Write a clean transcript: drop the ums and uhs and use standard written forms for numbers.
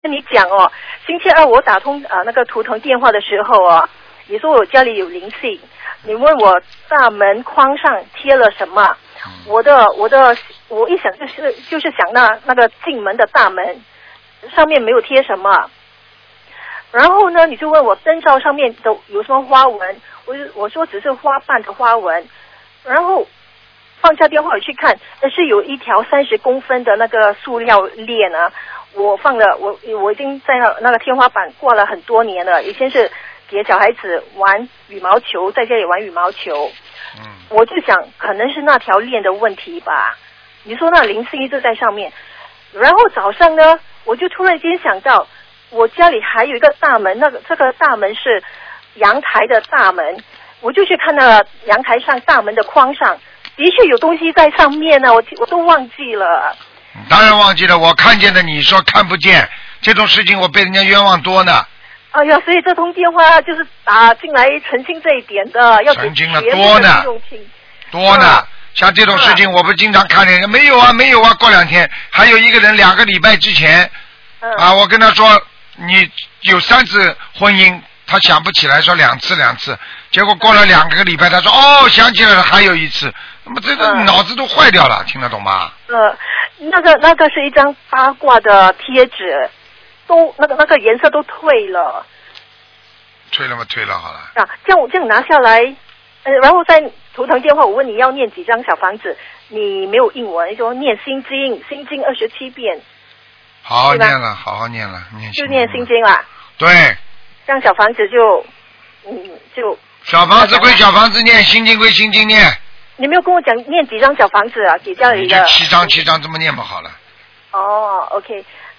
跟你讲哦，星期二我打通那个图腾电话的时候啊，你说我家里有灵性，你问我大门框上贴了什么，我一想就是想那个进门的大门上面没有贴什么，然后呢你就问我灯罩上面都有什么花纹，我说只是花瓣的花纹，然后放下电话我去看，是有一条30公分的那个塑料链啊。我已经在那个天花板挂了很多年了，以前是给小孩子玩羽毛球，在家里玩羽毛球。我就想可能是那条链的问题吧。你说那灵性一直在上面，然后早上呢，我就突然间想到，我家里还有一个大门，这个大门是阳台的大门，我就去看那个阳台上大门的框上，的确有东西在上面呢，我都忘记了。 当然忘记了，我看见的你说看不见，这种事情我被人家冤枉多呢。 哎呀，所以这通电话就是打进来澄清这一点的，要澄清了多呢，多呢。像这种事情我不经常看见，没有啊，过2天还有一个人2个礼拜之前，我跟他说你有3次婚姻，他想不起来说2次，结果过了2个礼拜他说想起来了还有1次，那么这个脑子都坏掉了，听得懂吗？ 那个是一张八卦的贴纸，都那个颜色都退了。 退了吗？退了，好了。 这样拿下来，然后在图腾电话我问你要念几张小房子，你没有应我，你说念心经27遍。 好好念了，好好念了， 就念心经啦。 对。 这样小房子就小房子归小房子念，心经归心经念。 你没有跟我讲念几张小房子啊？给家里的。 你就7张这么念嘛好了。 OK，